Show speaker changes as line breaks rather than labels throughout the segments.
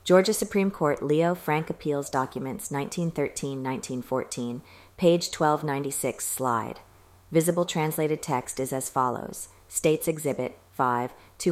Georgia Supreme Court Leo Frank Appeals Documents 1913-1914, page 1296, slide. Visible translated text is as follows. States Exhibit 5,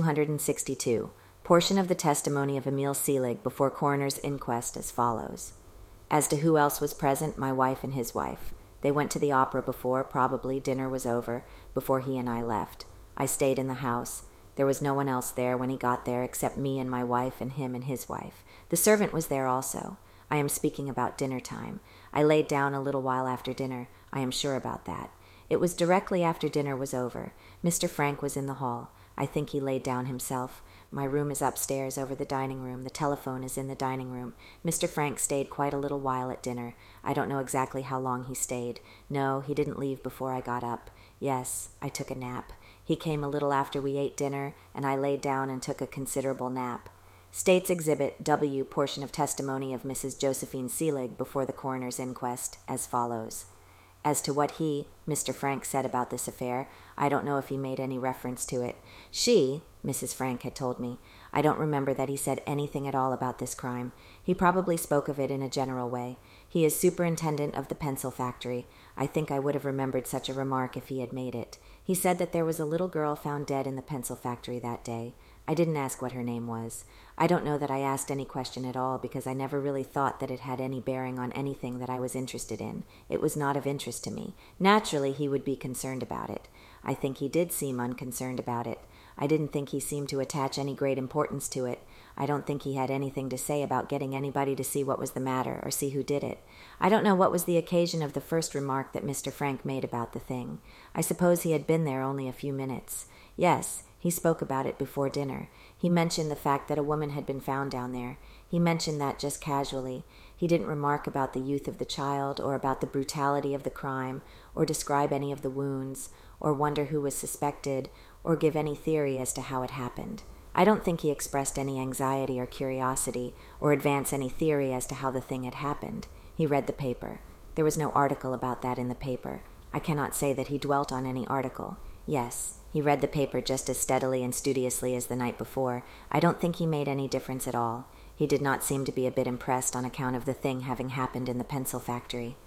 262. Portion of the testimony of Emil Seelig before coroner's inquest as follows. As to who else was present, my wife and his wife. They went to the opera before, probably, dinner was over, before he and I left. I stayed in the house. There was no one else there when he got there except me and my wife and him and his wife. The servant was there also. I am speaking about dinner time. I laid down a little while after dinner. I am sure about that. It was directly after dinner was over. Mr. Frank was in the hall. I think he laid down himself. My room is upstairs over the dining room. The telephone is in the dining room. Mr. Frank stayed quite a little while at dinner. I don't know exactly how long he stayed. No, he didn't leave before I got up. Yes, I took a nap. He came a little after we ate dinner, and I laid down and took a considerable nap. States Exhibit W, portion of testimony of Mrs. Josephine Seelig before the coroner's inquest, as follows. As to what he, Mr. Frank, said about this affair, I don't know if he made any reference to it. She, Mrs. Frank had told me, I don't remember that he said anything at all about this crime. He probably spoke of it in a general way. He is superintendent of the pencil factory. I think I would have remembered such a remark if he had made it. He said that there was a little girl found dead in the pencil factory that day. I didn't ask what her name was. I don't know that I asked any question at all because I never really thought that it had any bearing on anything that I was interested in. It was not of interest to me. Naturally, he would be concerned about it. I think he did seem unconcerned about it. I didn't think he seemed to attach any great importance to it. I don't think he had anything to say about getting anybody to see what was the matter or see who did it. I don't know what was the occasion of the first remark that Mr. Frank made about the thing. I suppose he had been there only a few minutes. Yes, he spoke about it before dinner. He mentioned the fact that a woman had been found down there. He mentioned that just casually. He didn't remark about the youth of the child, or about the brutality of the crime, or describe any of the wounds, or wonder who was suspected, or give any theory as to how it happened. I don't think he expressed any anxiety or curiosity, or advance any theory as to how the thing had happened. He read the paper. There was no article about that in the paper. I cannot say that he dwelt on any article. Yes, he read the paper just as steadily and studiously as the night before. I don't think he made any difference at all. He did not seem to be a bit impressed on account of the thing having happened in the pencil factory.